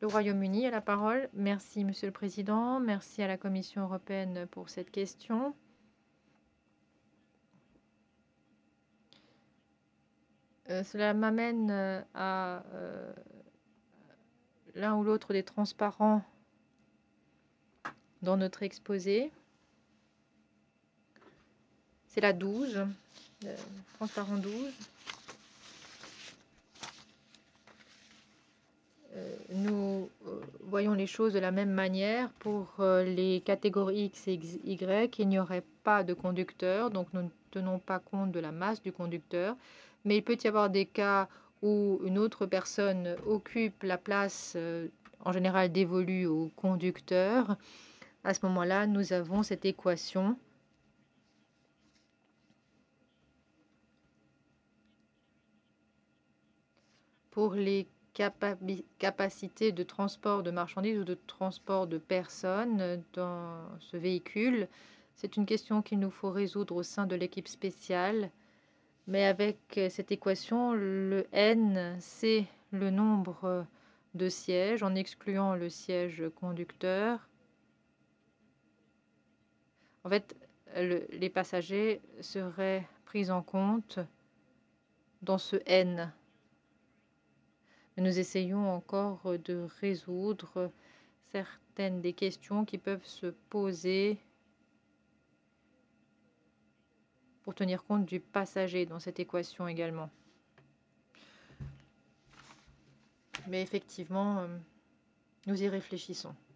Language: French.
Le Royaume-Uni a la parole. Merci, Monsieur le Président. Merci à la Commission européenne pour cette question. Cela m'amène à l'un ou l'autre des transparents dans notre exposé. C'est la 12, transparent 12. Nous voyons les choses de la même manière. Pour les catégories X et Y, il n'y aurait pas de conducteur, donc nous ne tenons pas compte de la masse du conducteur. Mais il peut y avoir des cas où une autre personne occupe la place, en général dévolue au conducteur. À ce moment-là, nous avons cette équation pour les capacités de transport de marchandises ou de transport de personnes dans ce véhicule. C'est une question qu'il nous faut résoudre au sein de l'équipe spéciale. Mais avec cette équation, le N, c'est le nombre de sièges, en excluant le siège conducteur. En fait, les passagers seraient pris en compte dans ce N. Nous essayons encore de résoudre certaines des questions qui peuvent se poser pour tenir compte du passager dans cette équation également. Mais effectivement, nous y réfléchissons.